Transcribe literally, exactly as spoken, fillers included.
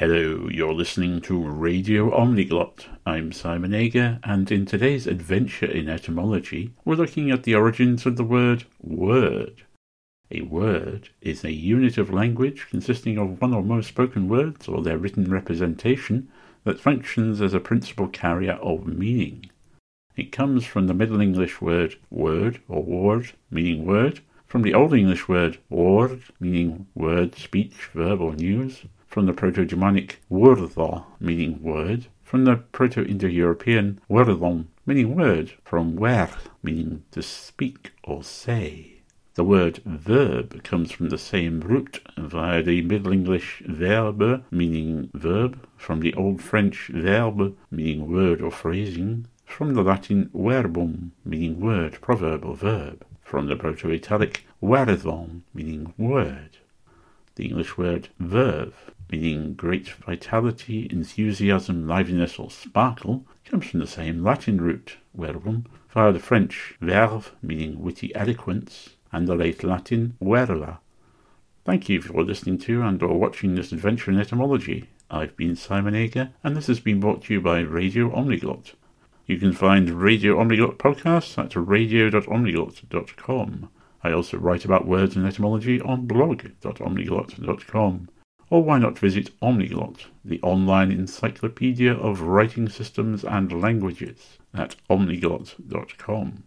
Hello, you're listening to Radio Omniglot. I'm Simon Ager, and in today's adventure in etymology, we're looking at the origins of the word word. A word is a unit of language consisting of one or more spoken words or their written representation that functions as a principal carrier of meaning. It comes from the Middle English word word or word, meaning word, from the Old English word word, meaning word, speech, verb or news, from the Proto-Germanic wordha, meaning word, from the Proto-Indo-European wordon, meaning word, from werth, meaning to speak or say. The word verb comes from the same root via the Middle English verbe, meaning verb, from the Old French verbe, meaning word or phrasing, from the Latin verbum, meaning word, proverb or verb, from the Proto-Italic werdon, meaning word. The English word verve, meaning great vitality, enthusiasm, liveliness or sparkle, comes from the same Latin root, verbum, via the French verve, meaning witty eloquence, and the late Latin verla. Thank you for listening to and or watching this adventure in etymology. I've been Simon Ager, and this has been brought to you by Radio Omniglot. You can find Radio Omniglot podcasts at radio dot omniglot dot com. I also write about words and etymology on blog dot omniglot dot com. Or why not visit Omniglot, the online encyclopedia of writing systems and languages, at omniglot dot com.